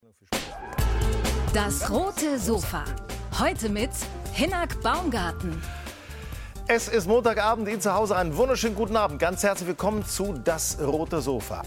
Das rote Sofa. Heute mit Hinnerk Baumgarten. Es ist Montagabend, Ihnen zu Hause einen wunderschönen guten Abend. Ganz herzlich willkommen zu Das rote Sofa.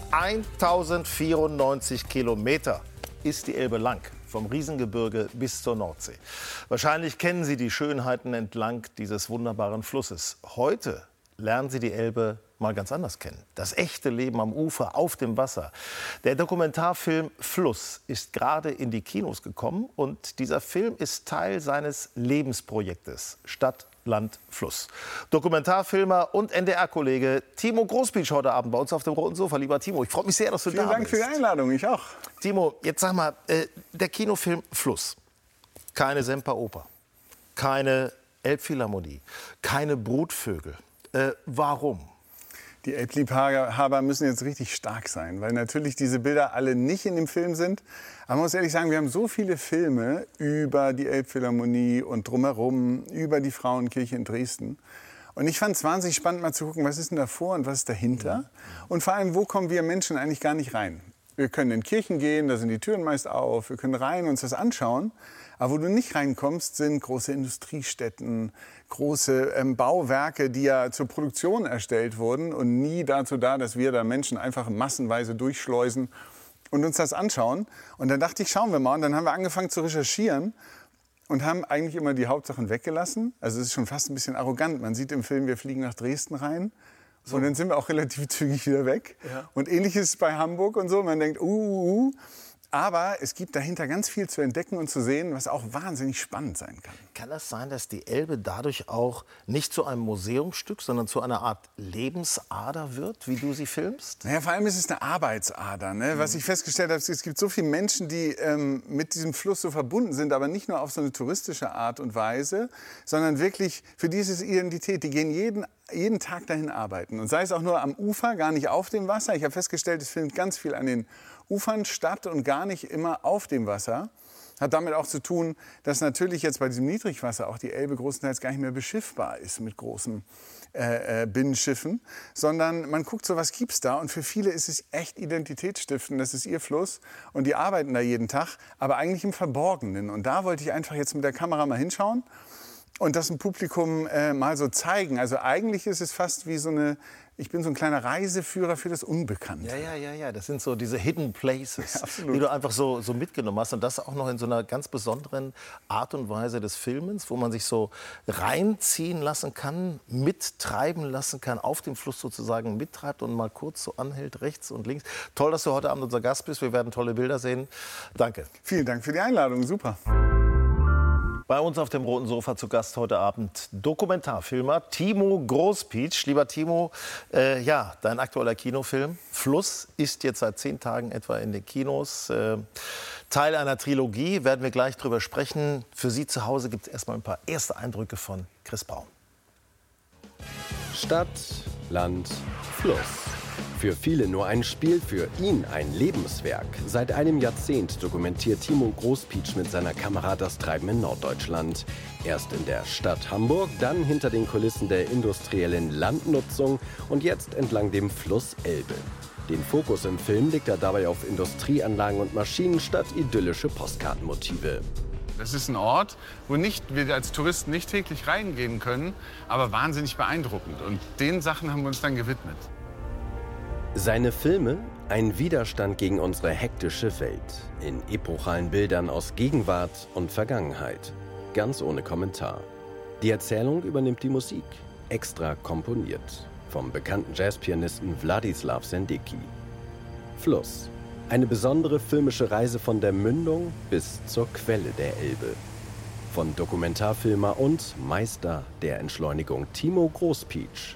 1094 Kilometer ist die Elbe lang, vom Riesengebirge bis zur Nordsee. Wahrscheinlich kennen Sie die Schönheiten entlang dieses wunderbaren Flusses. Heute lernen Sie die Elbe mal ganz anders kennen. Das echte Leben am Ufer, auf dem Wasser. Der Dokumentarfilm Fluss ist gerade in die Kinos gekommen und dieser Film ist Teil seines Lebensprojektes Stadt, Land, Fluss. Dokumentarfilmer und NDR-Kollege Timo Großpietsch heute Abend bei uns auf dem roten Sofa. Lieber Timo, ich freue mich sehr, dass du da bist. Vielen Dank für die Einladung, ich auch. Timo, jetzt sag mal, der Kinofilm Fluss. Keine Semperoper, keine Elbphilharmonie, keine Brutvögel. Warum? Die Elbliebhaber müssen jetzt richtig stark sein, weil natürlich diese Bilder alle nicht in dem Film sind. Aber man muss ehrlich sagen, wir haben so viele Filme über die Elbphilharmonie und drumherum, über die Frauenkirche in Dresden. Und ich fand es wahnsinnig spannend, mal zu gucken, was ist denn davor und was ist dahinter. Und vor allem, wo kommen wir Menschen eigentlich gar nicht rein? Wir können in Kirchen gehen, da sind die Türen meist auf, wir können rein uns das anschauen. Aber wo du nicht reinkommst, sind große Industriestätten, große Bauwerke, die ja zur Produktion erstellt wurden und nie dazu da, dass wir da Menschen einfach massenweise durchschleusen und uns das anschauen. Und dann dachte ich, schauen wir mal. Und dann haben wir angefangen zu recherchieren und haben eigentlich immer die Hauptsachen weggelassen. Also es ist schon fast ein bisschen arrogant. Man sieht im Film, wir fliegen nach Dresden rein. So. Und dann sind wir auch relativ zügig wieder weg. Ja. Und ähnliches bei Hamburg und so. Man denkt, Aber es gibt dahinter ganz viel zu entdecken und zu sehen, was auch wahnsinnig spannend sein kann. Kann das sein, dass die Elbe dadurch auch nicht zu einem Museumsstück, sondern zu einer Art Lebensader wird, wie du sie filmst? Naja, vor allem ist es eine Arbeitsader. Ne? Was ich festgestellt habe, es gibt so viele Menschen, die mit diesem Fluss so verbunden sind, aber nicht nur auf so eine touristische Art und Weise, sondern wirklich, für die ist es Identität. Die gehen jeden Tag dahin arbeiten. Und sei es auch nur am Ufer, gar nicht auf dem Wasser. Ich habe festgestellt, es findet ganz viel an den Ufern statt und gar nicht immer auf dem Wasser. Hat damit auch zu tun, dass natürlich jetzt bei diesem Niedrigwasser auch die Elbe großenteils gar nicht mehr beschiffbar ist mit großen Binnenschiffen, sondern man guckt, so was gibt's da, und für viele ist es echt identitätsstiftend, das ist ihr Fluss und die arbeiten da jeden Tag, aber eigentlich im Verborgenen. Und da wollte ich einfach jetzt mit der Kamera mal hinschauen und das dem Publikum mal so zeigen. Also eigentlich ist es fast wie ich bin so ein kleiner Reiseführer für das Unbekannte. Ja. Das sind so diese Hidden Places, ja, die du einfach so mitgenommen hast. Und das auch noch in so einer ganz besonderen Art und Weise des Filmens, wo man sich so reinziehen lassen kann, mittreiben lassen kann, auf dem Fluss sozusagen mittreibt und mal kurz so anhält, rechts und links. Toll, dass du heute Abend unser Gast bist. Wir werden tolle Bilder sehen. Danke. Vielen Dank für die Einladung. Super. Bei uns auf dem roten Sofa zu Gast heute Abend Dokumentarfilmer Timo Großpietsch. Lieber Timo, dein aktueller Kinofilm Fluss ist jetzt seit 10 Tagen etwa in den Kinos. Teil einer Trilogie, werden wir gleich drüber sprechen. Für Sie zu Hause gibt es erstmal ein paar erste Eindrücke von Chris Braun. Stadt, Land, Fluss. Für viele nur ein Spiel, für ihn ein Lebenswerk. Seit einem Jahrzehnt dokumentiert Timo Großpietsch mit seiner Kamera das Treiben in Norddeutschland. Erst in der Stadt Hamburg, dann hinter den Kulissen der industriellen Landnutzung und jetzt entlang dem Fluss Elbe. Den Fokus im Film legt er dabei auf Industrieanlagen und Maschinen statt idyllische Postkartenmotive. Das ist ein Ort, wo wir als Touristen nicht täglich reingehen können, aber wahnsinnig beeindruckend. Und den Sachen haben wir uns dann gewidmet. Seine Filme, ein Widerstand gegen unsere hektische Welt. In epochalen Bildern aus Gegenwart und Vergangenheit. Ganz ohne Kommentar. Die Erzählung übernimmt die Musik. Extra komponiert. Vom bekannten Jazzpianisten Wladislaw Sendicki. Fluss. Eine besondere filmische Reise von der Mündung bis zur Quelle der Elbe. Von Dokumentarfilmer und Meister der Entschleunigung Timo Großpietsch.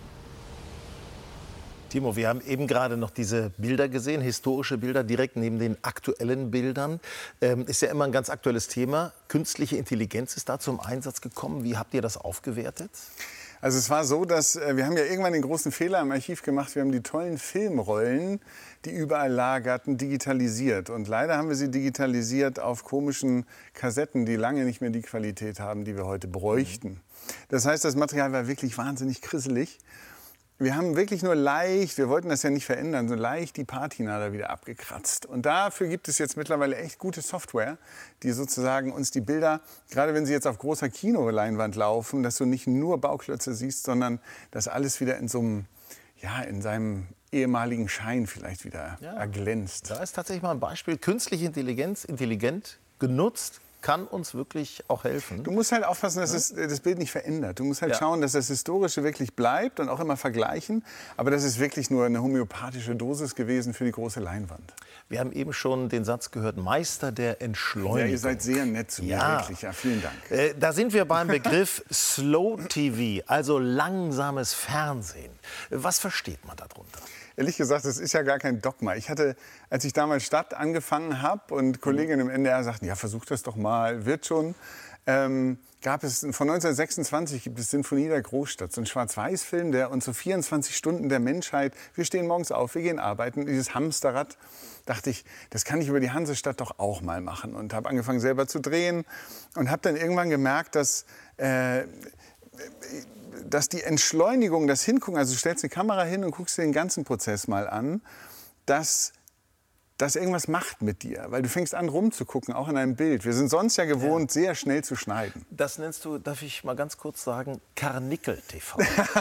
Timo, wir haben eben gerade noch diese Bilder gesehen, historische Bilder, direkt neben den aktuellen Bildern. Ist ja immer ein ganz aktuelles Thema. Künstliche Intelligenz ist da zum Einsatz gekommen. Wie habt ihr das aufgewertet? Also es war so, dass wir haben ja irgendwann den großen Fehler im Archiv gemacht. Wir haben die tollen Filmrollen, die überall lagerten, digitalisiert. Und leider haben wir sie digitalisiert auf komischen Kassetten, die lange nicht mehr die Qualität haben, die wir heute bräuchten. Das heißt, das Material war wirklich wahnsinnig krisselig. wir haben wirklich nur leicht, wir wollten das ja nicht verändern, so leicht die Patina da wieder abgekratzt. Und dafür gibt es jetzt mittlerweile echt gute Software, die sozusagen uns die Bilder, gerade wenn sie jetzt auf großer Kinoleinwand laufen, dass du nicht nur Bauklötze siehst, sondern dass alles wieder in so einem, ja, in seinem ehemaligen Schein vielleicht wieder erglänzt. Da ist tatsächlich mal ein Beispiel. Künstliche Intelligenz, intelligent genutzt, kann uns wirklich auch helfen. Du musst halt aufpassen, dass es das Bild nicht verändert. Du musst halt schauen, dass das Historische wirklich bleibt und auch immer vergleichen. Aber das ist wirklich nur eine homöopathische Dosis gewesen für die große Leinwand. Wir haben eben schon den Satz gehört, Meister der Entschleunigung. Ja, ihr seid sehr nett zu mir, wirklich. Ja, vielen Dank. Da sind wir beim Begriff Slow TV, also langsames Fernsehen. Was versteht man darunter? Ehrlich gesagt, das ist ja gar kein Dogma. Ich hatte, als ich damals Stadt angefangen habe und Kolleginnen im NDR sagten, ja, versuch das doch mal, wird schon, gab es, von 1926 gibt es Sinfonie der Großstadt, so ein Schwarz-Weiß-Film, der uns so 24 Stunden der Menschheit, wir stehen morgens auf, wir gehen arbeiten, dieses Hamsterrad, dachte ich, das kann ich über die Hansestadt doch auch mal machen. Und habe angefangen selber zu drehen und habe dann irgendwann gemerkt, dass die Entschleunigung, das Hingucken, also du stellst eine Kamera hin und guckst dir den ganzen Prozess mal an, dass das irgendwas macht mit dir, weil du fängst an rumzugucken, auch in einem Bild. Wir sind sonst ja gewohnt, sehr schnell zu schneiden. Das nennst du, darf ich mal ganz kurz sagen, Karnickel-TV.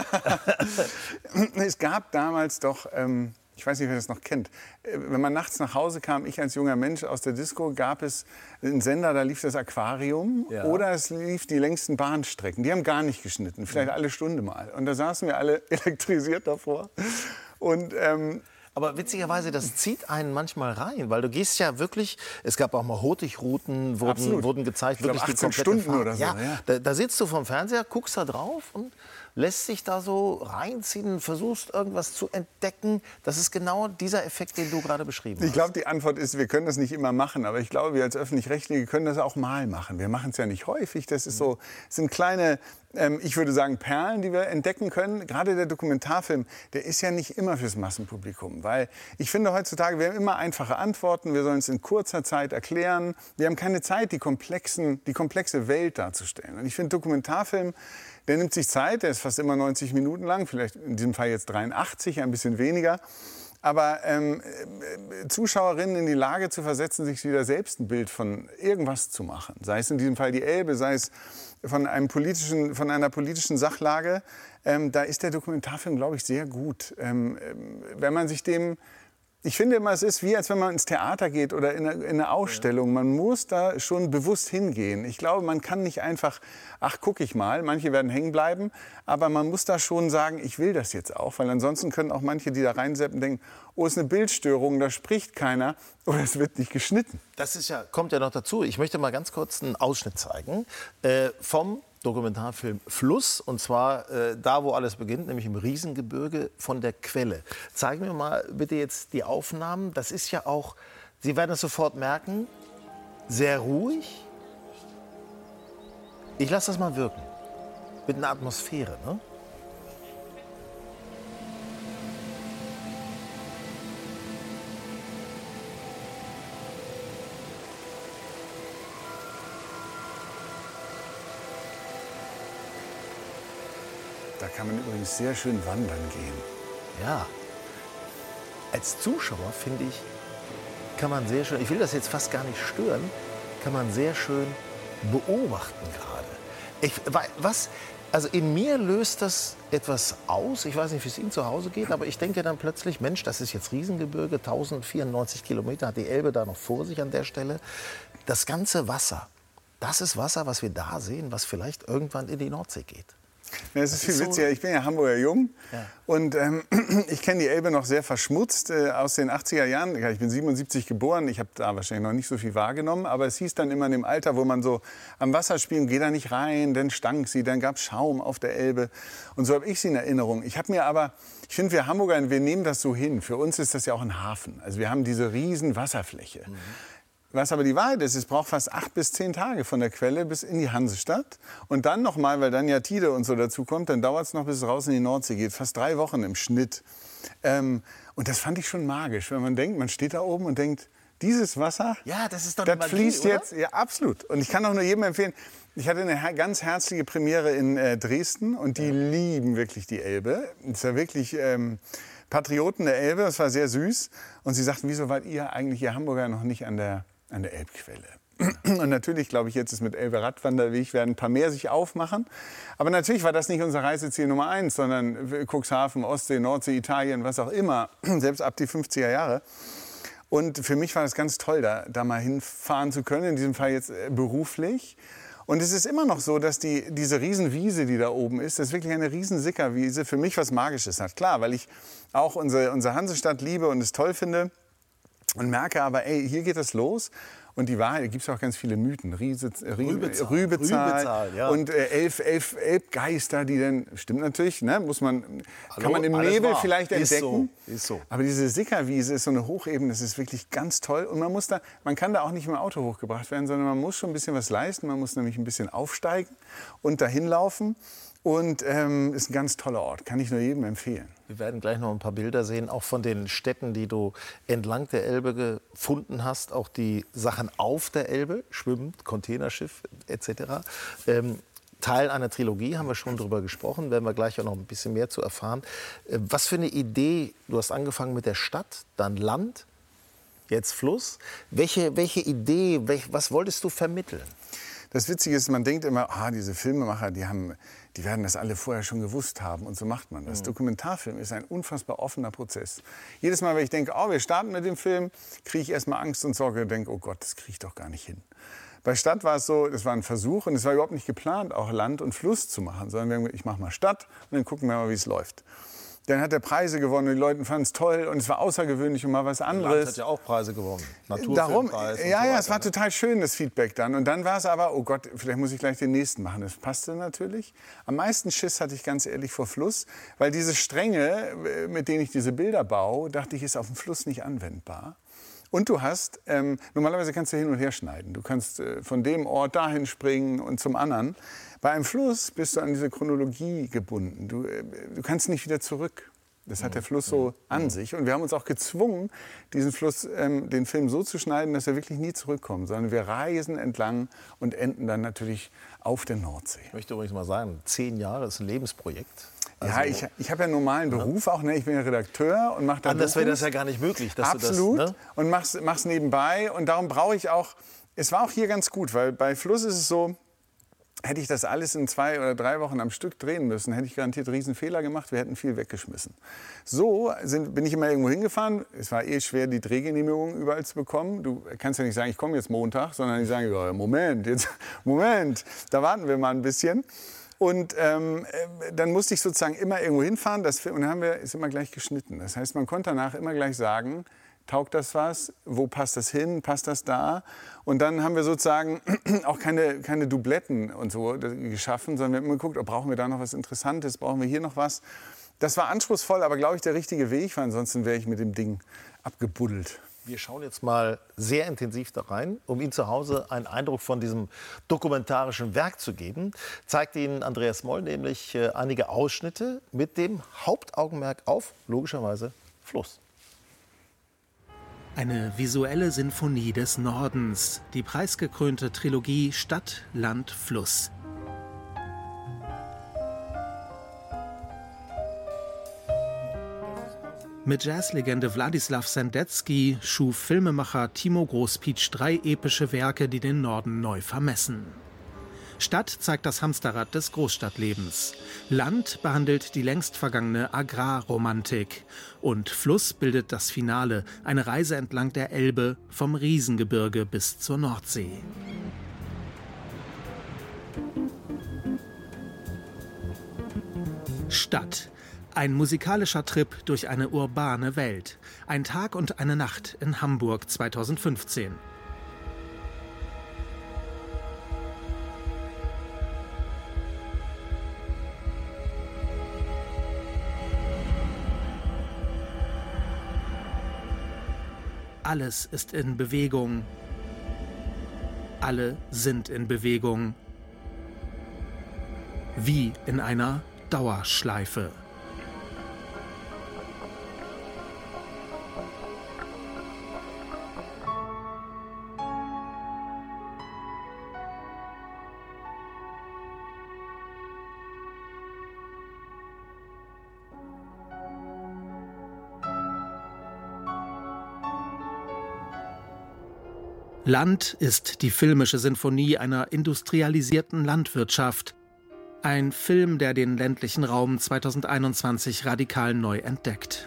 Es gab damals doch, ich weiß nicht, wer das noch kennt, wenn man nachts nach Hause kam, ich als junger Mensch aus der Disco, gab es einen Sender, da lief das Aquarium oder es lief die längsten Bahnstrecken. Die haben gar nicht geschnitten, vielleicht alle Stunde mal. Und da saßen wir alle elektrisiert davor. Und aber witzigerweise, das zieht einen manchmal rein, weil du gehst ja wirklich, es gab auch mal Hurtigruten, wurden gezeigt, ich glaube, wirklich 18 Stunden oder so. Ja, da sitzt du vorm Fernseher, guckst da drauf und lässt sich da so reinziehen, versuchst irgendwas zu entdecken. Das ist genau dieser Effekt, den du gerade beschrieben hast. Ich glaube, die Antwort ist, wir können das nicht immer machen. Aber ich glaube, wir als Öffentlich-Rechtliche können das auch mal machen. Wir machen es ja nicht häufig. Das ist so, sind kleine, ich würde sagen, Perlen, die wir entdecken können. Gerade der Dokumentarfilm, der ist ja nicht immer fürs Massenpublikum. Weil ich finde heutzutage, wir haben immer einfache Antworten. Wir sollen es in kurzer Zeit erklären. Wir haben keine Zeit, die komplexe Welt darzustellen. Und ich finde, Dokumentarfilm, der nimmt sich Zeit, der ist fast immer 90 Minuten lang, vielleicht in diesem Fall jetzt 83, ein bisschen weniger. Aber Zuschauerinnen in die Lage zu versetzen, sich wieder selbst ein Bild von irgendwas zu machen. Sei es in diesem Fall die Elbe, sei es von einer politischen Sachlage. Da ist der Dokumentarfilm, glaube ich, sehr gut. Wenn man sich dem... Ich finde immer, es ist wie, als wenn man ins Theater geht oder in eine Ausstellung. Man muss da schon bewusst hingehen. Ich glaube, man kann nicht einfach, ach, guck ich mal. Manche werden hängen bleiben. Aber man muss da schon sagen, ich will das jetzt auch. Weil ansonsten können auch manche, die da reinseppen, denken, oh, ist eine Bildstörung, da spricht keiner oder es wird nicht geschnitten. Das kommt ja noch dazu. Ich möchte mal ganz kurz einen Ausschnitt zeigen vom Dokumentarfilm Fluss, und zwar da, wo alles beginnt, nämlich im Riesengebirge von der Quelle. Zeigen wir mal bitte jetzt die Aufnahmen. Das ist ja auch, Sie werden es sofort merken, sehr ruhig. Ich lasse das mal wirken. Mit einer Atmosphäre, ne? Da kann man übrigens sehr schön wandern gehen. Ja. Als Zuschauer, finde ich, kann man sehr schön, ich will das jetzt fast gar nicht stören, kann man sehr schön beobachten gerade. Also in mir löst das etwas aus. Ich weiß nicht, wie es Ihnen zu Hause geht, aber ich denke dann plötzlich, Mensch, das ist jetzt Riesengebirge, 1094 Kilometer, hat die Elbe da noch vor sich an der Stelle. Das ganze Wasser, das ist Wasser, was wir da sehen, was vielleicht irgendwann in die Nordsee geht. Ja, es ist viel witziger. Ich bin ja Hamburger Jung und ich kenne die Elbe noch sehr verschmutzt aus den 80er Jahren. Ich bin 77 geboren, ich habe da wahrscheinlich noch nicht so viel wahrgenommen, aber es hieß dann immer in dem Alter, wo man so am Wasser spielt, geh da nicht rein, dann stank sie, dann gab es Schaum auf der Elbe und so habe ich sie in Erinnerung. Ich finde, wir Hamburger, wir nehmen das so hin. Für uns ist das ja auch ein Hafen. Also wir haben diese riesen Wasserfläche. Was aber die Wahrheit ist, es braucht fast 8 bis 10 Tage von der Quelle bis in die Hansestadt. Und dann noch mal, weil dann ja Tide und so dazu kommt, dann dauert es noch, bis es raus in die Nordsee geht. Fast 3 Wochen im Schnitt. Und das fand ich schon magisch, wenn man denkt, man steht da oben und denkt, dieses Wasser, Ja, das ist doch das eine Magie, fließt oder? jetzt, ja, absolut. Und ich kann auch nur jedem empfehlen, ich hatte eine ganz herzliche Premiere in Dresden und die lieben wirklich die Elbe. Es ist ja wirklich Patrioten der Elbe, das war sehr süß. Und sie sagten, wieso wart ihr eigentlich, ihr Hamburger, noch nicht an der Elbquelle? Und natürlich, glaube ich, jetzt ist mit Elbe Radwanderweg werden ein paar mehr sich aufmachen. Aber natürlich war das nicht unser Reiseziel Nummer 1, sondern Cuxhaven, Ostsee, Nordsee, Italien, was auch immer, selbst ab die 50er Jahre. Und für mich war das ganz toll, da mal hinfahren zu können, in diesem Fall jetzt beruflich. Und es ist immer noch so, dass diese Riesenwiese, die da oben ist, das ist wirklich eine riesen Sickerwiese, für mich was Magisches hat. Klar, weil ich auch unsere Hansestadt liebe und es toll finde und merke aber, ey, hier geht es los. Und die Wahrheit, da gibt es auch ganz viele Mythen. Rübezahl ja. und 11 Geister, die dann, stimmt natürlich, ne, kann man im alles Nebel wahr. vielleicht entdecken. Ist so. Aber diese Sickerwiese ist so eine Hochebene, das ist wirklich ganz toll. Und man kann da auch nicht mit dem Auto hochgebracht werden, sondern man muss schon ein bisschen was leisten. Man muss nämlich ein bisschen aufsteigen und dahin laufen. Und ist ein ganz toller Ort, kann ich nur jedem empfehlen. Wir werden gleich noch ein paar Bilder sehen, auch von den Städten, die du entlang der Elbe gefunden hast. Auch die Sachen auf der Elbe, Schwimmen, Containerschiff etc. Teil einer Trilogie, haben wir schon drüber gesprochen, werden wir gleich auch noch ein bisschen mehr zu erfahren. Was für eine Idee, du hast angefangen mit der Stadt, dann Land, jetzt Fluss. Welche Idee, was wolltest du vermitteln? Das Witzige ist, man denkt immer, diese Filmemacher, die werden das alle vorher schon gewusst haben. Und so macht man das. Dokumentarfilm ist ein unfassbar offener Prozess. Jedes Mal, wenn ich denke, wir starten mit dem Film, kriege ich erstmal Angst und Sorge und denke, oh Gott, das kriege ich doch gar nicht hin. Bei Stadt war es so, das war ein Versuch und es war überhaupt nicht geplant, auch Land und Fluss zu machen. Sondern wir haben gesagt, ich mache mal Stadt und dann gucken wir mal, wie es läuft. Dann hat er Preise gewonnen und die Leute fanden es toll und es war außergewöhnlich und mal was anderes. Land hat ja auch Preise gewonnen. Darum, Naturfilmpreis und ja, so weiter, es war total schön, das Feedback dann. Und dann war es aber, oh Gott, vielleicht muss ich gleich den nächsten machen. Das passte natürlich. Am meisten Schiss hatte ich ganz ehrlich vor Fluss, weil diese Stränge, mit denen ich diese Bilder baue, dachte ich, ist auf dem Fluss nicht anwendbar. Und du hast, normalerweise kannst du hin und her schneiden. Du kannst von dem Ort dahin springen und zum anderen. Bei einem Fluss bist du an diese Chronologie gebunden. Du kannst nicht wieder zurück. Das hat der Fluss so an sich. Und wir haben uns auch gezwungen, diesen Fluss, den Film so zu schneiden, dass wir wirklich nie zurückkommen, sondern wir reisen entlang und enden dann natürlich auf der Nordsee. Ich möchte übrigens mal sagen, 10 Jahre ist ein Lebensprojekt. Ja, ich habe ja einen normalen Beruf auch. Ne? Ich bin ja Redakteur und mache da Anders wäre das ja gar nicht möglich. Dass Absolut. Du das, ne? Und mach's nebenbei. Und darum brauche ich auch, es war auch hier ganz gut, weil bei Fluss ist es so, hätte ich das alles in 2 oder 3 Wochen am Stück drehen müssen, hätte ich garantiert Riesenfehler gemacht, wir hätten viel weggeschmissen. So bin ich immer irgendwo hingefahren. Es war schwer, die Drehgenehmigung überall zu bekommen. Du kannst ja nicht sagen, ich komme jetzt Montag, sondern die sagen, ja, Moment, da warten wir mal ein bisschen. Und dann musste ich sozusagen immer irgendwo hinfahren. Und dann ist immer gleich geschnitten. Das heißt, man konnte danach immer gleich sagen, taugt das was? Wo passt das hin? Passt das da? Und dann haben wir sozusagen auch keine Dubletten und so geschaffen, sondern wir haben immer geguckt, brauchen wir da noch was Interessantes? Brauchen wir hier noch was? Das war anspruchsvoll, aber glaube ich der richtige Weg, weil ansonsten wäre ich mit dem Ding abgebuddelt. Wir schauen jetzt mal sehr intensiv da rein, um Ihnen zu Hause einen Eindruck von diesem dokumentarischen Werk zu geben. Zeigt Ihnen Andreas Moll nämlich einige Ausschnitte mit dem Hauptaugenmerk auf, logischerweise, Fluss. Eine visuelle Sinfonie des Nordens, die preisgekrönte Trilogie Stadt, Land, Fluss. Mit Jazzlegende Władysław Sendecki schuf Filmemacher Timo Großpietsch 3 epische Werke, die den Norden neu vermessen. Stadt zeigt das Hamsterrad des Großstadtlebens. Land behandelt die längst vergangene Agrarromantik. Und Fluss bildet das Finale, eine Reise entlang der Elbe, vom Riesengebirge bis zur Nordsee. Stadt. Ein musikalischer Trip durch eine urbane Welt. Ein Tag und eine Nacht in Hamburg 2015. Alles ist in Bewegung. Alle sind in Bewegung. Wie in einer Dauerschleife. Land ist die filmische Sinfonie einer industrialisierten Landwirtschaft. Ein Film, der den ländlichen Raum 2021 radikal neu entdeckt.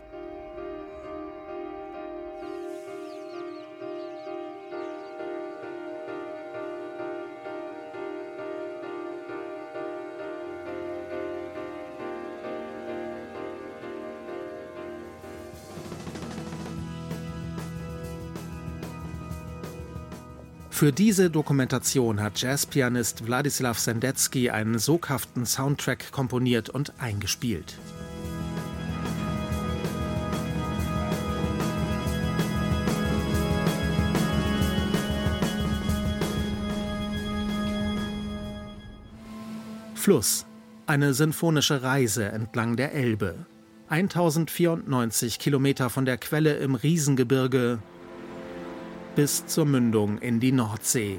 Für diese Dokumentation hat Jazzpianist Wladislaw Sendecki einen soghaften Soundtrack komponiert und eingespielt. Fluss. Eine sinfonische Reise entlang der Elbe. 1094 Kilometer von der Quelle im Riesengebirge bis zur Mündung in die Nordsee.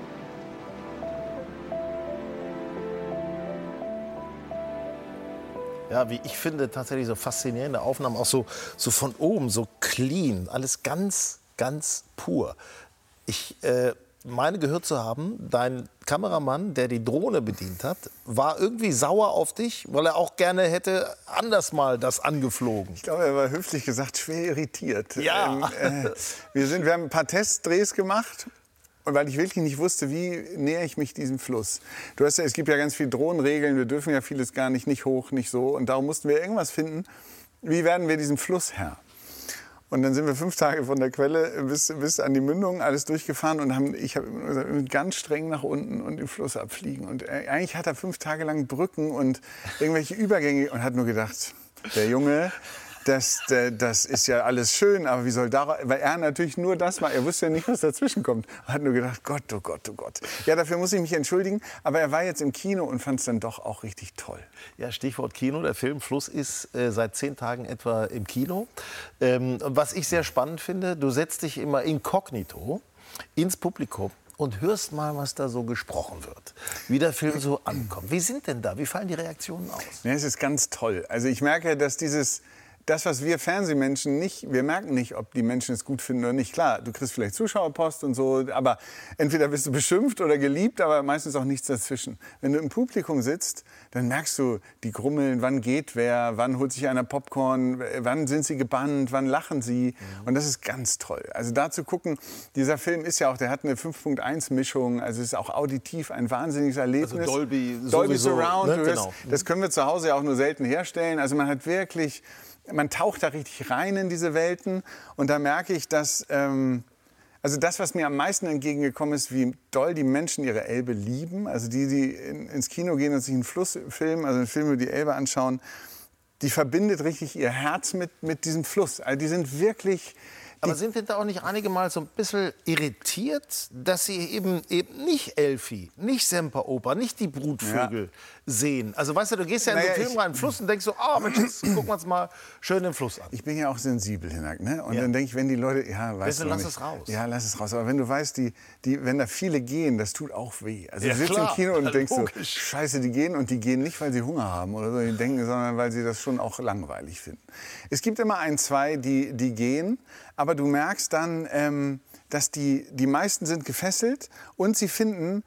Ja, wie ich finde, tatsächlich so faszinierende Aufnahmen, auch so von oben, so clean, alles ganz, ganz pur. Ich meine gehört zu haben, dein Kameramann, der die Drohne bedient hat, war irgendwie sauer auf dich, weil er auch gerne hätte anders mal das angeflogen. Ich glaube, er war höflich gesagt schwer irritiert. Ja. Wir haben ein paar Testdrehs gemacht. Und weil ich wirklich nicht wusste, wie nähere ich mich diesem Fluss. Es gibt ja ganz viele Drohnenregeln, wir dürfen ja vieles gar nicht hoch, nicht so. Und darum mussten wir irgendwas finden, wie werden wir diesem Fluss Herr. Und dann sind wir 5 Tage von der Quelle bis an die Mündung alles durchgefahren und ich habe gesagt, ganz streng nach unten und den Fluss abfliegen. Und eigentlich hat er 5 Tage lang Brücken und irgendwelche Übergänge und hat nur gedacht, der Junge, das ist ja alles schön, aber wie soll da, weil er natürlich nur das war, er wusste ja nicht, was dazwischen kommt. Er hat nur gedacht, Gott, oh Gott, oh Gott. Ja, dafür muss ich mich entschuldigen, aber er war jetzt im Kino und fand es dann doch auch richtig toll. Ja, Stichwort Kino, der Film Fluss ist seit 10 Tagen etwa im Kino. Was ich sehr spannend finde, du setzt dich immer inkognito ins Publikum und hörst mal, was da so gesprochen wird, wie der Film so ankommt. Wie sind denn da, wie fallen die Reaktionen aus? Ja, es ist ganz toll. Also ich merke, dass das, was wir Fernsehmenschen nicht, wir merken nicht, ob die Menschen es gut finden oder nicht. Klar, du kriegst vielleicht Zuschauerpost und so, aber entweder bist du beschimpft oder geliebt, aber meistens auch nichts dazwischen. Wenn du im Publikum sitzt, dann merkst du, die grummeln, wann geht wer, wann holt sich einer Popcorn, wann sind sie gebannt, wann lachen sie. Und das ist ganz toll. Also da zu gucken, dieser Film ist ja auch, der hat eine 5.1-Mischung, also es ist auch auditiv ein wahnsinniges Erlebnis. Also Dolby Surround, ne? Genau. Das können wir zu Hause ja auch nur selten herstellen. Also man taucht da richtig rein in diese Welten und da merke ich, dass, also das, was mir am meisten entgegengekommen ist, wie doll die Menschen ihre Elbe lieben, also die ins Kino gehen und sich einen Flussfilm, also einen Film über die Elbe anschauen, die verbindet richtig ihr Herz mit diesem Fluss. Also die sind wirklich... Aber sind denn da auch nicht einige mal so ein bisschen irritiert, dass sie eben nicht Elfi, nicht Semperoper, nicht die Brutvögel sehen? Also weißt du gehst ja in so einen Film rein, Fluss und denkst so, Mensch, jetzt gucken wir uns mal schön den Fluss an. Ich bin ja auch sensibel, Hinak, ne? Und dann denke ich, wenn die Leute, weißt du lass es raus. Ja, lass es raus. Aber wenn du weißt, wenn da viele gehen, das tut auch weh. Also du sitzt im Kino und denkst so, scheiße, die gehen und die gehen nicht, weil sie Hunger haben oder so, die denken, sondern weil sie das schon auch langweilig finden. Es gibt immer 1, 2, die gehen. Aber du merkst dann, dass die meisten sind gefesselt und sie finden,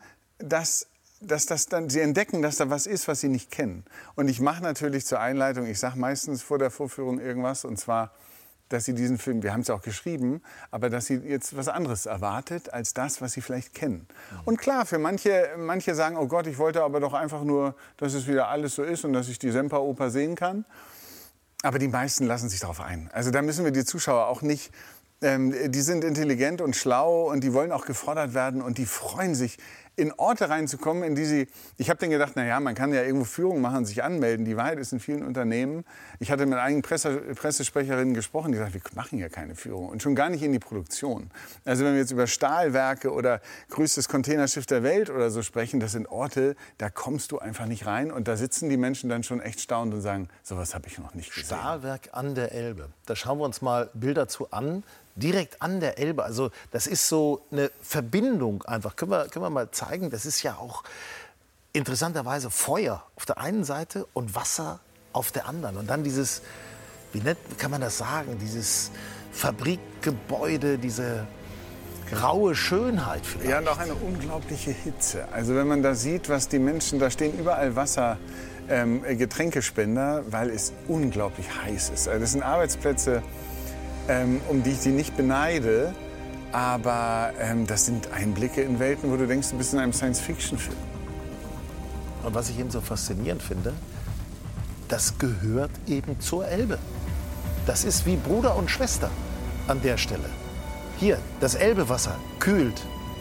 sie entdecken, dass da was ist, was sie nicht kennen. Und ich mache natürlich zur Einleitung, ich sage meistens vor der Vorführung irgendwas, und zwar, dass sie diesen Film, wir haben es auch geschrieben, aber dass sie jetzt was anderes erwartet, als das, was sie vielleicht kennen. Und klar, für manche sagen, oh Gott, ich wollte aber doch einfach nur, dass es wieder alles so ist und dass ich die Semperoper sehen kann. Aber die meisten lassen sich darauf ein. Also da müssen wir die Zuschauer auch nicht, die sind intelligent und schlau und die wollen auch gefordert werden und die freuen sich, in Orte reinzukommen, in die ich habe dann gedacht, man kann ja irgendwo Führung machen und sich anmelden. Die Wahrheit ist in vielen Unternehmen, ich hatte mit einigen Pressesprecherinnen gesprochen, die sagten, wir machen ja keine Führung und schon gar nicht in die Produktion. Also wenn wir jetzt über Stahlwerke oder größtes Containerschiff der Welt oder so sprechen, das sind Orte, da kommst du einfach nicht rein und da sitzen die Menschen dann schon echt staunend und sagen, sowas habe ich noch nicht gesehen. Stahlwerk an der Elbe, da schauen wir uns mal Bilder zu an. Direkt an der Elbe, also das ist so eine Verbindung einfach. Können wir mal zeigen, das ist ja auch interessanterweise Feuer auf der einen Seite und Wasser auf der anderen. Und dann dieses, wie nett kann man das sagen, dieses Fabrikgebäude, diese raue Schönheit vielleicht. Ja, und auch eine unglaubliche Hitze. Also wenn man da sieht, was die Menschen, da stehen überall Wasser, Getränkespender, weil es unglaublich heiß ist. Also das sind Arbeitsplätze, um die ich die nicht beneide, aber das sind Einblicke in Welten, wo du denkst, du bist in einem Science-Fiction-Film. Und was ich eben so faszinierend finde, das gehört eben zur Elbe. Das ist wie Bruder und Schwester an der Stelle. Hier, das Elbewasser kühlt.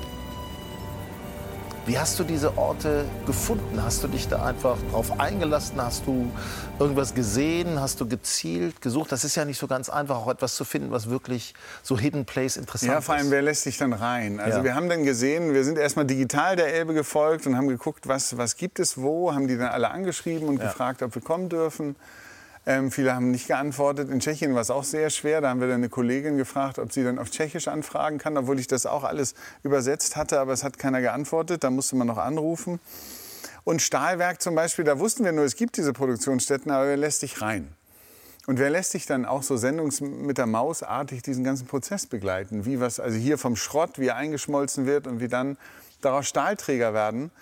Wie hast du diese Orte gefunden? Hast du dich da einfach drauf eingelassen? Hast du irgendwas gesehen? Hast du gezielt gesucht? Das ist ja nicht so ganz einfach, auch etwas zu finden, was wirklich so Hidden Place interessant ist. Ja, vor allem, wer lässt sich dann rein? Also Ja. wir haben dann gesehen, wir sind erstmal digital der Elbe gefolgt und haben geguckt, was gibt es wo, haben die dann alle angeschrieben und gefragt, ob wir kommen dürfen. Viele haben nicht geantwortet. In Tschechien war es auch sehr schwer. Da haben wir dann eine Kollegin gefragt, ob sie dann auf Tschechisch anfragen kann, obwohl ich das auch alles übersetzt hatte, aber es hat keiner geantwortet. Da musste man noch anrufen. Und Stahlwerk zum Beispiel, da wussten wir nur, es gibt diese Produktionsstätten, aber wer lässt sich rein? Und wer lässt sich dann auch so mit der Maus artig diesen ganzen Prozess begleiten? Wie was, also hier vom Schrott, wie er eingeschmolzen wird und wie dann daraus Stahlträger werden.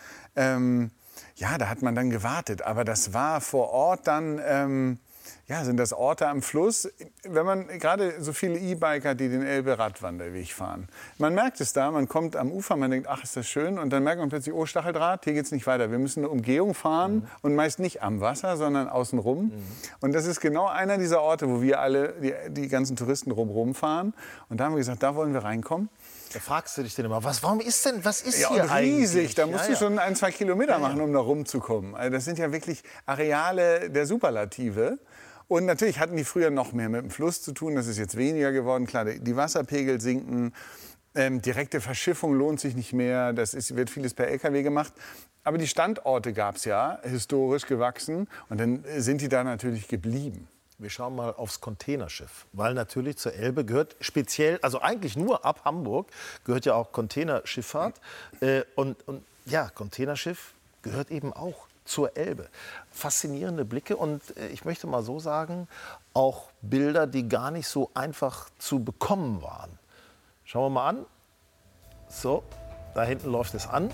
Ja, da hat man dann gewartet. Aber das war vor Ort dann, sind das Orte am Fluss. Wenn man gerade so viele E-Biker, die den Elbe-Radwanderweg fahren. Man merkt es da, man kommt am Ufer, man denkt, ach, ist das schön. Und dann merkt man plötzlich, oh, Stacheldraht, hier geht's nicht weiter. Wir müssen eine Umgehung fahren und meist nicht am Wasser, sondern außenrum. Und das ist genau einer dieser Orte, wo wir alle, die ganzen Touristen rumfahren. Und da haben wir gesagt, da wollen wir reinkommen. Da fragst du dich denn immer, was ist Ja, hier und eigentlich? riesig, da musst du schon 1-2 Kilometer Ja. machen, um da rumzukommen. Also das sind ja wirklich Areale der Superlative. Und natürlich hatten die früher noch mehr mit dem Fluss zu tun, das ist jetzt weniger geworden. Klar, die Wasserpegel sinken, direkte Verschiffung lohnt sich nicht mehr, wird vieles per LKW gemacht. Aber die Standorte gab es ja, historisch gewachsen, und dann sind die da natürlich geblieben. Wir schauen mal aufs Containerschiff, weil natürlich zur Elbe gehört speziell, also eigentlich nur ab Hamburg, gehört ja auch Containerschifffahrt. Und ja, Containerschiff gehört eben auch zur Elbe. Faszinierende Blicke und ich möchte mal so sagen, auch Bilder, die gar nicht so einfach zu bekommen waren. Schauen wir mal an. So, da hinten läuft es an.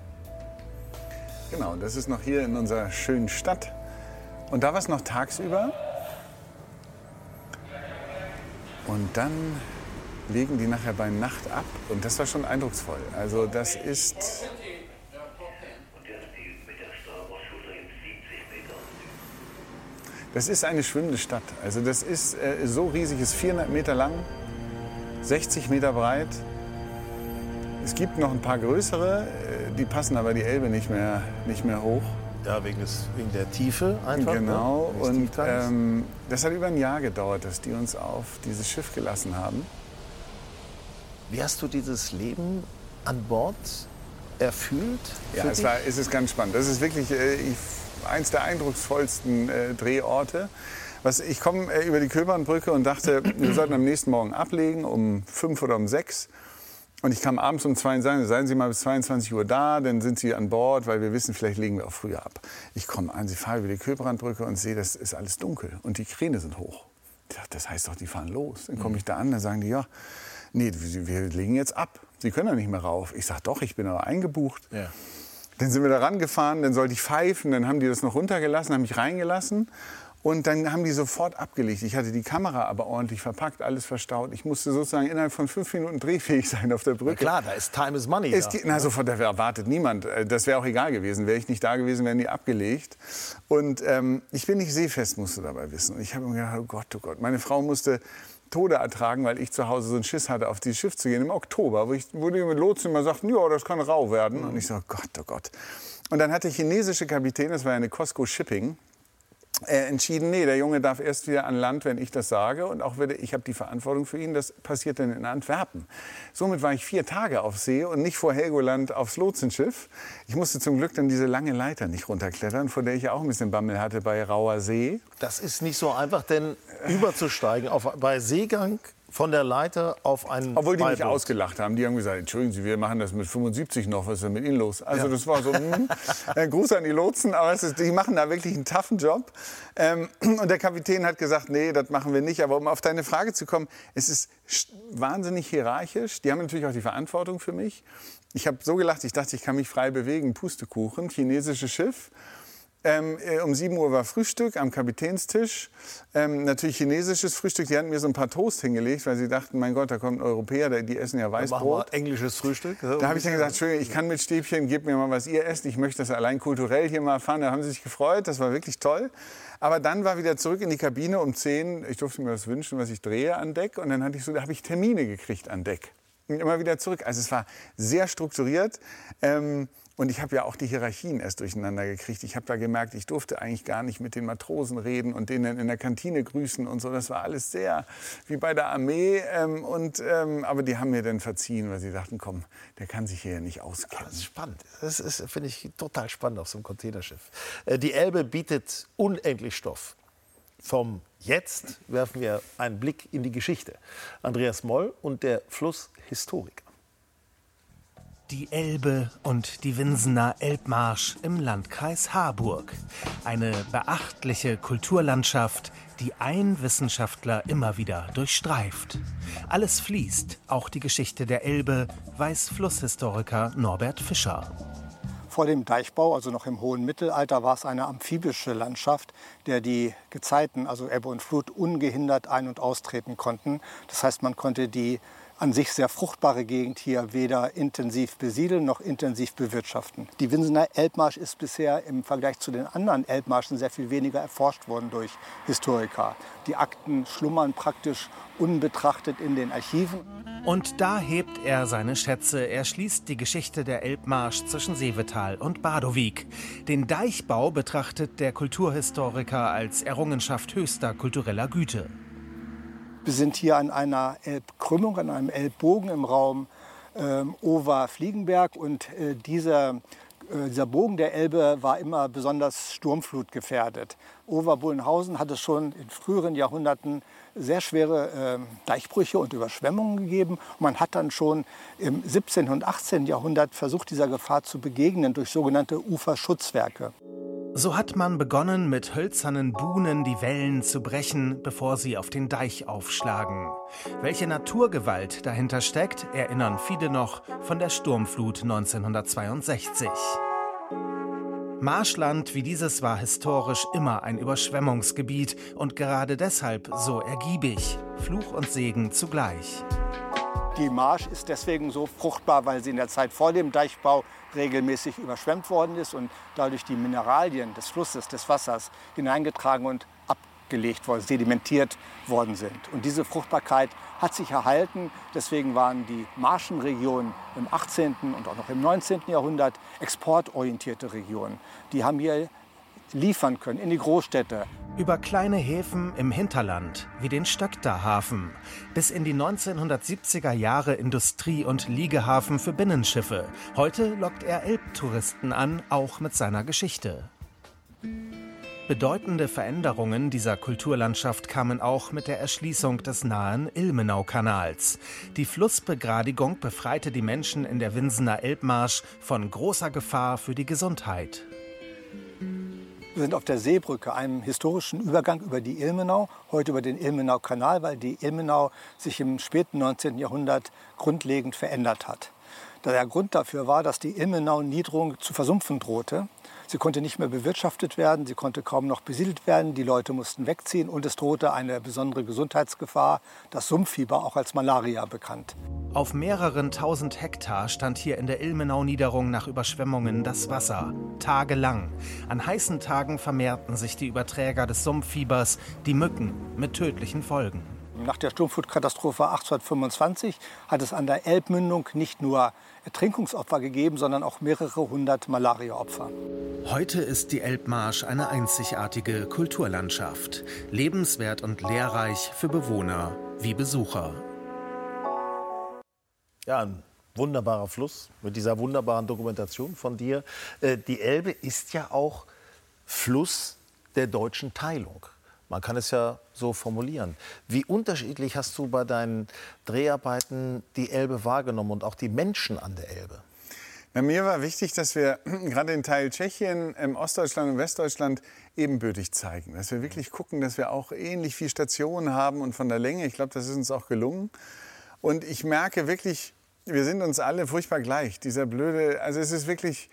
Genau, das ist noch hier in unserer schönen Stadt. Und da war es noch tagsüber. Und dann legen die nachher bei Nacht ab. Und das war schon eindrucksvoll. Also das ist... Das ist eine schwimmende Stadt. Also das ist so riesig, ist 400 Meter lang, 60 Meter breit. Es gibt noch ein paar größere, die passen aber die Elbe nicht mehr hoch. Ja, wegen der Tiefe einfach. Genau, Ne? und das hat über ein Jahr gedauert, dass die uns auf dieses Schiff gelassen haben. Wie hast du dieses Leben an Bord erfüllt? Ja, es ist ganz spannend. Das ist wirklich eins der eindrucksvollsten Drehorte. Ich komme über die Köbernbrücke und dachte, wir sollten am nächsten Morgen ablegen, um 5 oder um 6. Und ich kam abends um 2 und sagte, seien Sie mal bis 22 Uhr da, dann sind Sie an Bord, weil wir wissen, vielleicht legen wir auch früher ab. Ich komme an, Sie fahren über die Köbrandbrücke und sehe, das ist alles dunkel und die Kräne sind hoch. Ich dachte, das heißt doch, die fahren los. Dann komme ich da an, dann sagen die, ja, nee, wir legen jetzt ab. Sie können ja nicht mehr rauf. Ich sage, doch, ich bin aber eingebucht. Ja. Dann sind wir da rangefahren, dann sollte ich pfeifen, dann haben die das noch runtergelassen, haben mich reingelassen. Und dann haben die sofort abgelegt. Ich hatte die Kamera aber ordentlich verpackt, alles verstaut. Ich musste sozusagen innerhalb von 5 Minuten drehfähig sein auf der Brücke. Ja, klar, da ist Time is Money. Sofort, da erwartet niemand. Das wäre auch egal gewesen. Wäre ich nicht da gewesen, wären die abgelegt. Und ich bin nicht seefest, musst du dabei wissen. Und ich habe mir gedacht, oh Gott. Meine Frau musste Tode ertragen, weil ich zu Hause so einen Schiss hatte, auf dieses Schiff zu gehen im Oktober, wo die mit Lotsen immer sagten, ja, das kann rau werden. Und ich so, oh Gott. Und dann hat der chinesische Kapitän, das war eine Cosco Shipping, entschieden, nee, der Junge darf erst wieder an Land, wenn ich das sage. Und auch ich habe die Verantwortung für ihn. Das passiert dann in Antwerpen. Somit war ich 4 Tage auf See und nicht vor Helgoland aufs Lotsenschiff. Ich musste zum Glück dann diese lange Leiter nicht runterklettern, vor der ich ja auch ein bisschen Bammel hatte bei rauer See. Das ist nicht so einfach, denn überzusteigen bei Seegang von der Leiter auf einen Obwohl die mich Beiboot. ausgelacht haben. Die haben gesagt, entschuldigen Sie, wir machen das mit 75 noch. Was ist denn mit Ihnen los? Also das war so ein Gruß an die Lotsen. Aber die machen da wirklich einen toughen Job. Und der Kapitän hat gesagt, nee, das machen wir nicht. Aber um auf deine Frage zu kommen, es ist wahnsinnig hierarchisch. Die haben natürlich auch die Verantwortung für mich. Ich habe so gelacht, ich dachte, ich kann mich frei bewegen. Pustekuchen, chinesisches Schiff. Um 7 Uhr war Frühstück am Kapitänstisch. Natürlich chinesisches Frühstück. Die hatten mir so ein paar Toast hingelegt, weil sie dachten, mein Gott, da kommt ein Europäer, die essen ja Weißbrot. Machen wir englisches Frühstück. Da habe ich dann gesagt, Entschuldigung, ich kann mit Stäbchen, gebt mir mal, was ihr esst. Ich möchte das allein kulturell hier mal erfahren. Da haben sie sich gefreut, das war wirklich toll. Aber dann war wieder zurück in die Kabine um 10. Ich durfte mir das wünschen, was ich drehe an Deck. Und dann da habe ich Termine gekriegt an Deck. Und immer wieder zurück. Also es war sehr strukturiert. Und ich habe ja auch die Hierarchien erst durcheinander gekriegt. Ich habe da gemerkt, ich durfte eigentlich gar nicht mit den Matrosen reden und denen in der Kantine grüßen und so. Das war alles sehr wie bei der Armee. Aber die haben mir dann verziehen, weil sie dachten, komm, der kann sich hier nicht auskennen. Das ist spannend. Das ist, finde ich, total spannend auf so einem Containerschiff. Die Elbe bietet unendlich Stoff. Vom Jetzt werfen wir einen Blick in die Geschichte. Andreas Moll und der Flusshistoriker. Die Elbe und die Winsener Elbmarsch im Landkreis Harburg. Eine beachtliche Kulturlandschaft, die ein Wissenschaftler immer wieder durchstreift. Alles fließt, auch die Geschichte der Elbe, weiß Flusshistoriker Norbert Fischer. Vor dem Deichbau, also noch im hohen Mittelalter, war es eine amphibische Landschaft, der die Gezeiten, also Ebbe und Flut, ungehindert ein- und austreten konnten. Das heißt, man konnte die an sich sehr fruchtbare Gegend hier weder intensiv besiedeln noch intensiv bewirtschaften. Die Winsener Elbmarsch ist bisher im Vergleich zu den anderen Elbmarschen sehr viel weniger erforscht worden durch Historiker. Die Akten schlummern praktisch unbetrachtet in den Archiven. Und da hebt er seine Schätze. Er schließt die Geschichte der Elbmarsch zwischen Seevetal und Badowik. Den Deichbau betrachtet der Kulturhistoriker als Errungenschaft höchster kultureller Güte. Wir sind hier an einer Elbkrümmung, an einem Elbbogen im Raum Over-Fliegenberg. Und dieser Bogen der Elbe war immer besonders sturmflutgefährdet. Over-Bullenhausen hatte schon in früheren Jahrhunderten sehr schwere Deichbrüche und Überschwemmungen gegeben. Und man hat dann schon im 17. und 18. Jahrhundert versucht, dieser Gefahr zu begegnen durch sogenannte Uferschutzwerke. So hat man begonnen, mit hölzernen Buhnen die Wellen zu brechen, bevor sie auf den Deich aufschlagen. Welche Naturgewalt dahinter steckt, erinnern viele noch von der Sturmflut 1962. Marschland wie dieses war historisch immer ein Überschwemmungsgebiet und gerade deshalb so ergiebig. Fluch und Segen zugleich. Die Marsch ist deswegen so fruchtbar, weil sie in der Zeit vor dem Deichbau regelmäßig überschwemmt worden ist und dadurch die Mineralien des Flusses, des Wassers hineingetragen und abgelegt worden, sedimentiert worden sind. Und diese Fruchtbarkeit hat sich erhalten. Deswegen waren die Marschenregionen im 18. und auch noch im 19. Jahrhundert exportorientierte Regionen. Die haben hier liefern können in die Großstädte. Über kleine Häfen im Hinterland, wie den Stöckter Hafen, bis in die 1970er Jahre Industrie- und Liegehafen für Binnenschiffe. Heute lockt er Elbtouristen an, auch mit seiner Geschichte. Bedeutende Veränderungen dieser Kulturlandschaft kamen auch mit der Erschließung des nahen Ilmenau-Kanals. Die Flussbegradigung befreite die Menschen in der Winsener Elbmarsch von großer Gefahr für die Gesundheit. Wir sind auf der Seebrücke, einem historischen Übergang über die Ilmenau, heute über den Ilmenau-Kanal, weil die Ilmenau sich im späten 19. Jahrhundert grundlegend verändert hat. Der Grund dafür war, dass die Ilmenau-Niederung zu versumpfen drohte. Sie konnte nicht mehr bewirtschaftet werden, sie konnte kaum noch besiedelt werden, die Leute mussten wegziehen und es drohte eine besondere Gesundheitsgefahr, das Sumpffieber, auch als Malaria bekannt. Auf mehreren tausend Hektar stand hier in der Ilmenau-Niederung nach Überschwemmungen das Wasser. Tagelang. An heißen Tagen vermehrten sich die Überträger des Sumpffiebers, die Mücken, mit tödlichen Folgen. Nach der Sturmflutkatastrophe 1825 hat es an der Elbmündung nicht nur Ertrinkungsopfer gegeben, sondern auch mehrere hundert Malariaopfer. Heute ist die Elbmarsch eine einzigartige Kulturlandschaft. Lebenswert und lehrreich für Bewohner wie Besucher. Ja, ein wunderbarer Fluss mit dieser wunderbaren Dokumentation von dir. Die Elbe ist ja auch Fluss der deutschen Teilung. Man kann es ja so formulieren. Wie unterschiedlich hast du bei deinen Dreharbeiten die Elbe wahrgenommen und auch die Menschen an der Elbe? Ja, mir war wichtig, dass wir gerade den Teil Tschechien, Ostdeutschland und Westdeutschland ebenbürtig zeigen. Dass wir wirklich gucken, dass wir auch ähnlich viele Stationen haben und von der Länge. Ich glaube, das ist uns auch gelungen. Und ich merke wirklich, wir sind uns alle furchtbar gleich. Dieser blöde, also es ist wirklich,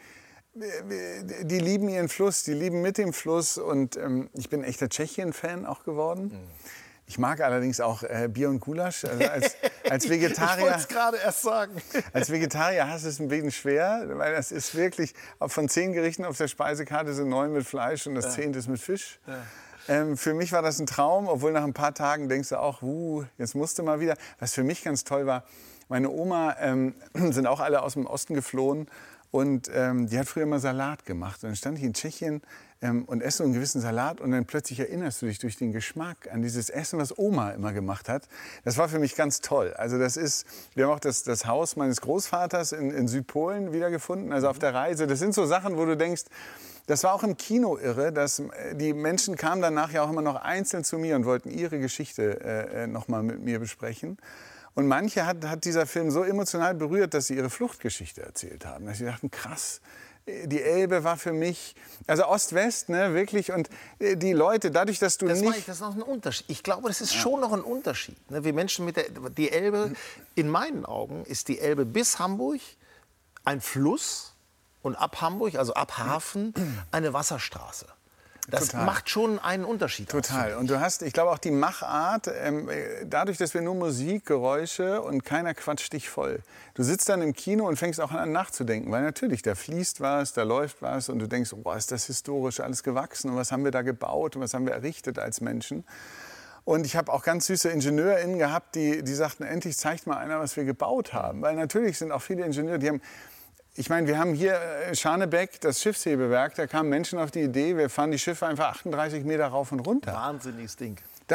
die lieben ihren Fluss, die lieben mit dem Fluss. Und ich bin echter Tschechien-Fan auch geworden. Ich mag allerdings auch Bier und Gulasch. Also als Vegetarier. Ich wollte es gerade erst sagen. Als Vegetarier hast du es ein bisschen schwer, weil das ist wirklich, von 10 Gerichten auf der Speisekarte sind 9 mit Fleisch und das 10. ist mit Fisch. Ja. Für mich war das ein Traum, obwohl nach ein paar Tagen denkst du auch, jetzt musst du mal wieder. Was für mich ganz toll war, meine Oma sind auch alle aus dem Osten geflohen. Und die hat früher immer Salat gemacht. Und dann stand ich in Tschechien und esse so einen gewissen Salat. Und dann plötzlich erinnerst du dich durch den Geschmack an dieses Essen, was Oma immer gemacht hat. Das war für mich ganz toll. Also wir haben auch das Haus meines Großvaters in Südpolen wiedergefunden, also auf der Reise. Das sind so Sachen, wo du denkst, das war auch im Kino irre, dass die Menschen kamen danach ja auch immer noch einzeln zu mir und wollten ihre Geschichte noch mal mit mir besprechen. Und manche hat dieser Film so emotional berührt, dass sie ihre Fluchtgeschichte erzählt haben. Dass sie dachten, krass, die Elbe war für mich, also Ost-West, ne, wirklich. Und die Leute, dadurch, dass du das nicht... Das ist noch ein Unterschied. Ich glaube, das ist schon noch ein Unterschied. Ne? Wir Menschen die Elbe, in meinen Augen, ist die Elbe bis Hamburg ein Fluss und ab Hamburg, also ab Hafen, eine Wasserstraße. Das Total. macht schon einen Unterschied. Total. Und du hast, ich glaube, auch die Machart, dadurch, dass wir nur Musik, Geräusche und keiner quatscht dich voll. Du sitzt dann im Kino und fängst auch an nachzudenken, weil natürlich, da fließt was, da läuft was und du denkst, boah, ist das historisch alles gewachsen und was haben wir da gebaut und was haben wir errichtet als Menschen. Und ich habe auch ganz süße IngenieurInnen gehabt, die sagten, endlich zeigt mal einer, was wir gebaut haben. Weil natürlich sind auch viele Ingenieure, die haben... Ich meine, wir haben hier Scharnebeck, das Schiffshebewerk, da kamen Menschen auf die Idee, wir fahren die Schiffe einfach 38 Meter rauf und runter. Wahnsinniges Ding. Da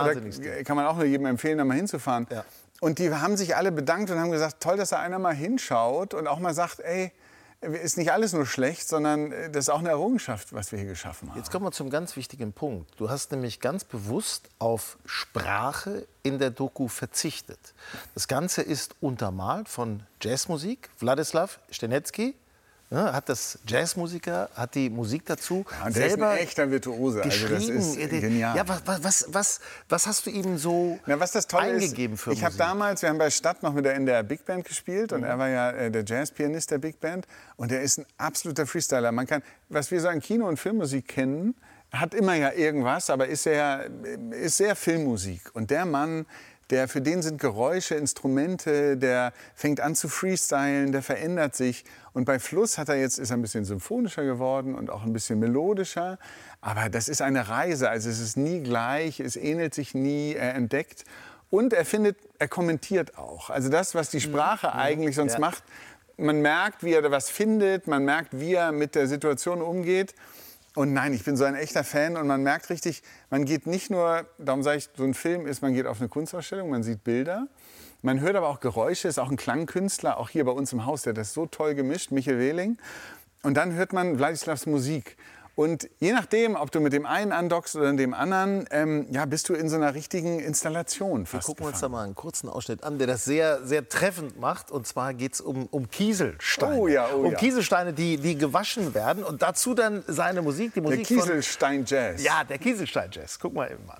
kann man auch nur jedem empfehlen, da mal hinzufahren. Ja. Und die haben sich alle bedankt und haben gesagt, toll, dass da einer mal hinschaut und auch mal sagt, ey, ist nicht alles nur schlecht, sondern das ist auch eine Errungenschaft, was wir hier geschaffen haben. Jetzt kommen wir zum ganz wichtigen Punkt. Du hast nämlich ganz bewusst auf Sprache in der Doku verzichtet. Das Ganze ist untermalt von Jazzmusik. Wladislav Stenetsky hat das Jazzmusiker, hat die Musik dazu ja, und der selber ist ein echter Virtuose. Also das ist genial. Ja, was hast du ihm so was das Tolle eingegeben ist, für Musik? Wir haben bei Stadt noch mit der NDR Big Band gespielt und er war ja der Jazzpianist der Big Band und er ist ein absoluter Freestyler. Man kann, was wir so an Kino- und Filmmusik kennen, hat immer ja irgendwas, aber ist sehr Filmmusik. Und der Mann, für den sind Geräusche, Instrumente, der fängt an zu freestylen, der verändert sich. Und bei Fluss ist er ein bisschen symphonischer geworden und auch ein bisschen melodischer. Aber das ist eine Reise, also es ist nie gleich, es ähnelt sich nie, er entdeckt. Und er kommentiert auch. Also das, was die Sprache eigentlich sonst macht, man merkt, wie er was findet, man merkt, wie er mit der Situation umgeht. Und nein, ich bin so ein echter Fan und man merkt richtig, man geht nicht nur, darum sage ich, so ein Film ist, man geht auf eine Kunstausstellung, man sieht Bilder, man hört aber auch Geräusche, ist auch ein Klangkünstler, auch hier bei uns im Haus, der hat das so toll gemischt, Michael Wehling. Und dann hört man Wladislavs Musik. Und je nachdem, ob du mit dem einen andockst oder dem anderen, bist du in so einer richtigen Installation fast. Wir gucken uns da mal einen kurzen Ausschnitt an, der das sehr, sehr treffend macht. Und zwar geht es um Kieselsteine. Um Kieselsteine, die gewaschen werden. Und dazu dann seine Musik, die Musik der Kieselstein-Jazz. Ja, der Kieselstein-Jazz. Guck mal eben an.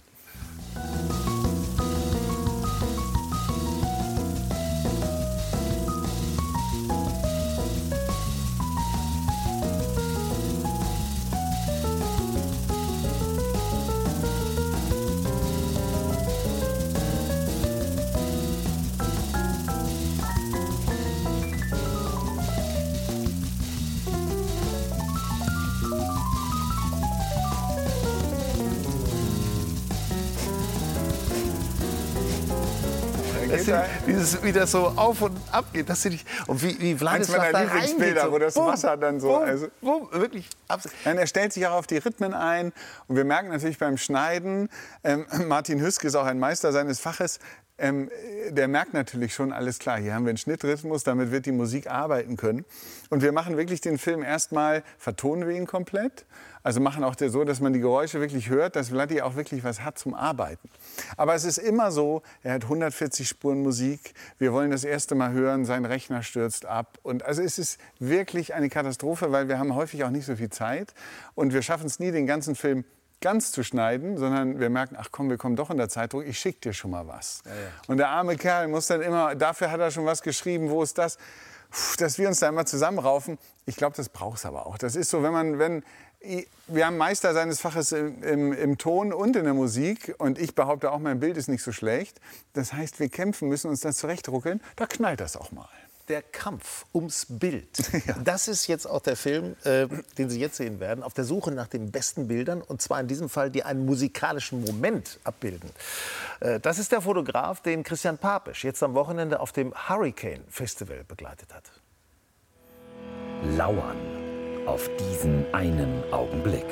Wie das so auf und ab geht. Und wie Wladislav da reingeht. Lieblingsbilder, wo das Wasser dann so... wirklich er stellt sich auch auf die Rhythmen ein. Und wir merken natürlich beim Schneiden, Martin Hüsk ist auch ein Meister seines Faches, der merkt natürlich schon, alles klar, hier haben wir einen Schnittrhythmus, damit wird die Musik arbeiten können. Und wir machen wirklich den Film erstmal, vertonen wir ihn komplett. Also machen auch so, dass man die Geräusche wirklich hört, dass Vladi auch wirklich was hat zum Arbeiten. Aber es ist immer so, er hat 140 Spuren Musik, wir wollen das erste Mal hören, sein Rechner stürzt ab. Und also es ist wirklich eine Katastrophe, weil wir haben häufig auch nicht so viel Zeit. Und wir schaffen es nie, den ganzen Film ganz zu schneiden, sondern wir merken, ach komm, wir kommen doch unter Zeitdruck, ich schicke dir schon mal was. Ja, ja. Und der arme Kerl muss dann immer, dafür hat er schon was geschrieben, wo ist das? Dass wir uns da immer zusammenraufen, ich glaube, das braucht es aber auch. Das ist so, wir haben Meister seines Faches im Ton und in der Musik und ich behaupte auch, mein Bild ist nicht so schlecht. Das heißt, wir kämpfen, müssen uns das zurechtruckeln, da knallt das auch mal. Der Kampf ums Bild. Ja. Das ist jetzt auch der Film, den Sie jetzt sehen werden, auf der Suche nach den besten Bildern. Und zwar in diesem Fall, die einen musikalischen Moment abbilden. Das ist der Fotograf, den Christian Papisch jetzt am Wochenende auf dem Hurricane Festival begleitet hat. Lauern auf diesen einen Augenblick.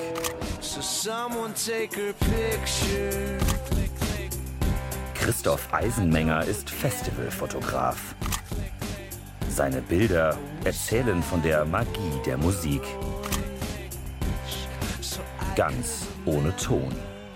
Christoph Eisenmenger ist Festivalfotograf. Seine Bilder erzählen von der Magie der Musik. Ganz ohne Ton.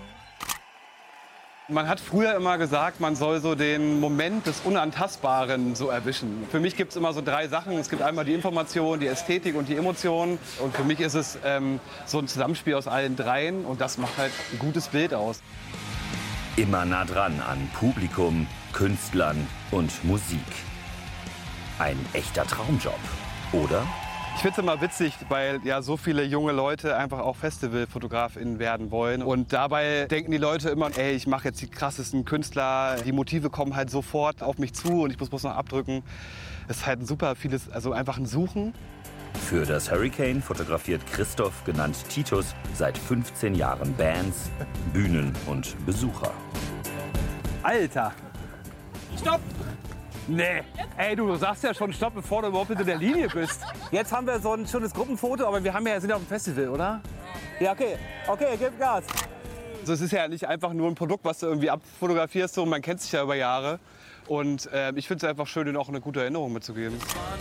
Man hat früher immer gesagt, man soll so den Moment des Unantastbaren so erwischen. Für mich gibt es immer so 3 Sachen. Es gibt einmal die Information, die Ästhetik und die Emotion. Und für mich ist es so ein Zusammenspiel aus allen 3 und das macht halt ein gutes Bild aus. Immer nah dran an Publikum, Künstlern und Musik. Ein echter Traumjob, oder? Ich finde es immer witzig, weil ja so viele junge Leute einfach auch FestivalfotografInnen werden wollen. Und dabei denken die Leute immer, ey, ich mache jetzt die krassesten Künstler. Die Motive kommen halt sofort auf mich zu und ich muss noch abdrücken. Es ist halt ein super vieles, also einfach ein Suchen. Für das Hurricane fotografiert Christoph, genannt Titus, seit 15 Jahren Bands, Bühnen und Besucher. Alter! Stopp! Nee, ey, du sagst ja schon Stopp, bevor du überhaupt hinter der Linie bist. Jetzt haben wir so ein schönes Gruppenfoto, aber wir sind ja auf dem Festival, oder? Ja, okay, gib Gas. Also es ist ja nicht einfach nur ein Produkt, was du irgendwie abfotografierst, so, man kennt sich ja über Jahre. Und ich finde es einfach schön, denen auch eine gute Erinnerung mitzugeben.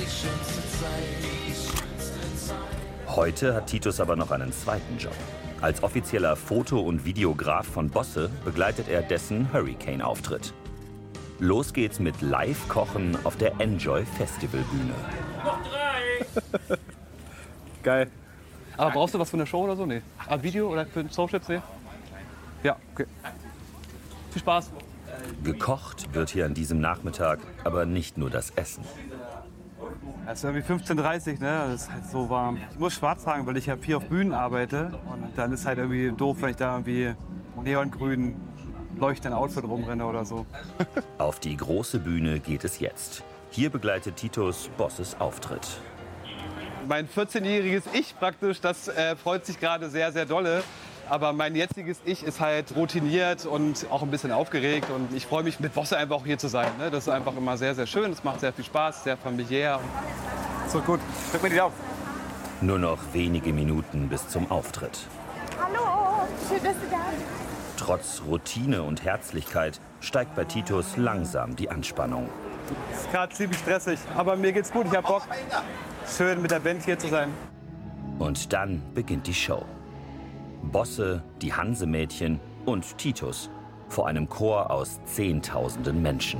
Heute hat Titus aber noch einen zweiten Job. Als offizieller Foto- und Videograf von Bosse begleitet er dessen Hurricane-Auftritt. Los geht's mit Live-Kochen auf der Enjoy-Festival-Bühne. Noch 3! Geil. Aber brauchst du was von der Show oder so? Nee. Ein Video oder für den Socials? Nee? Ja, okay. Viel Spaß. Gekocht wird hier an diesem Nachmittag aber nicht nur das Essen. Es ist irgendwie 15:30 Uhr, ne? Das ist halt so warm. Ich muss schwarz tragen, weil ich ja viel auf Bühnen arbeite. Und dann ist halt irgendwie doof, wenn ich da irgendwie neongrün leuchtenden Outfit rumrenne oder so. Auf die große Bühne geht es jetzt. Hier begleitet Titus Bosses Auftritt. Mein 14-jähriges Ich praktisch, das freut sich gerade sehr, sehr dolle. Aber mein jetziges Ich ist halt routiniert und auch ein bisschen aufgeregt. Und ich freue mich, mit Bosse einfach auch hier zu sein. Ne? Das ist einfach immer sehr, sehr schön. Es macht sehr viel Spaß, sehr familiär. So, gut. Drück mir die Daumen. Nur noch wenige Minuten bis zum Auftritt. Hallo, schön, dass du da bist. Trotz Routine und Herzlichkeit steigt bei Titus langsam die Anspannung. Es ist gerade ziemlich stressig, aber mir geht's gut. Ich hab Bock, schön mit der Band hier zu sein. Und dann beginnt die Show. Bosse, die Hansemädchen und Titus vor einem Chor aus Zehntausenden Menschen.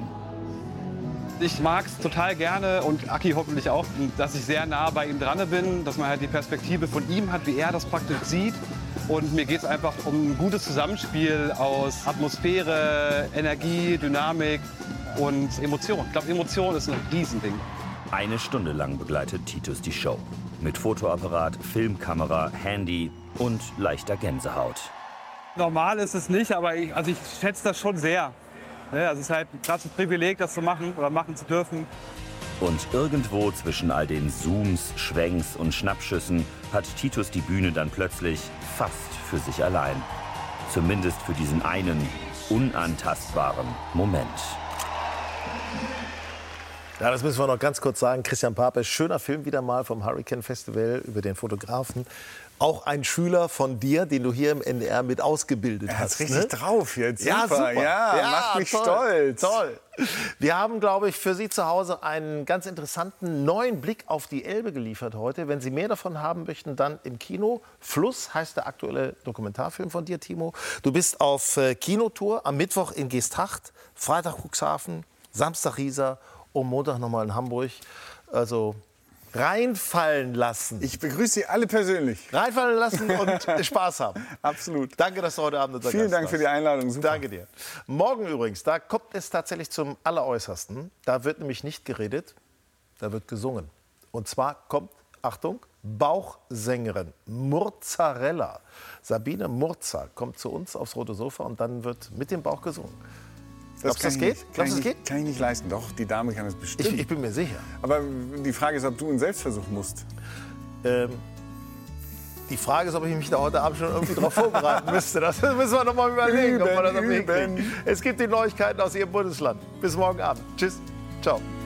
Ich mag es total gerne und Aki hoffentlich auch, dass ich sehr nah bei ihm dran bin, dass man halt die Perspektive von ihm hat, wie er das praktisch sieht. Und mir geht es einfach um ein gutes Zusammenspiel aus Atmosphäre, Energie, Dynamik und Emotion. Ich glaube, Emotion ist ein Riesending. 1 Stunde lang begleitet Titus die Show. Mit Fotoapparat, Filmkamera, Handy und leichter Gänsehaut. Normal ist es nicht, aber ich schätze das schon sehr. Ja, es ist halt ein krasses Privileg, das zu machen oder machen zu dürfen. Und irgendwo zwischen all den Zooms, Schwenks und Schnappschüssen hat Titus die Bühne dann plötzlich fast für sich allein. Zumindest für diesen einen unantastbaren Moment. Ja, das müssen wir noch ganz kurz sagen. Christian Pape, schöner Film wieder mal vom Hurricane Festival über den Fotografen. Auch ein Schüler von dir, den du hier im NDR mit ausgebildet hast. Er hat richtig drauf jetzt. Super. Ja, super. Ja, macht mich stolz. Toll. Wir haben, glaube ich, für Sie zu Hause einen ganz interessanten neuen Blick auf die Elbe geliefert heute. Wenn Sie mehr davon haben möchten, dann im Kino. Fluss heißt der aktuelle Dokumentarfilm von dir, Timo. Du bist auf Kinotour, am Mittwoch in Geesthacht, Freitag Cuxhaven, Samstag Riesa und Montag nochmal in Hamburg. Also reinfallen lassen. Ich begrüße Sie alle persönlich. Reinfallen lassen und Spaß haben. Absolut. Danke, dass du heute Abend unser Gast warst. Vielen Dank für die Einladung. Super. Danke dir. Morgen übrigens, da kommt es tatsächlich zum Alleräußersten. Da wird nämlich nicht geredet, da wird gesungen. Und zwar kommt, Achtung, Bauchsängerin Murzarella. Sabine Murza kommt zu uns aufs Rote Sofa und dann wird mit dem Bauch gesungen. Glaubst du, das geht? Kann ich nicht leisten. Doch, die Dame kann es bestimmt. Ich bin mir sicher. Aber die Frage ist, ob du einen Selbstversuch musst. Die Frage ist, ob ich mich da heute Abend schon irgendwie drauf vorbereiten müsste. Das müssen wir noch mal überlegen, ob wir das hinkriegen. Es gibt die Neuigkeiten aus Ihrem Bundesland. Bis morgen Abend. Tschüss. Ciao.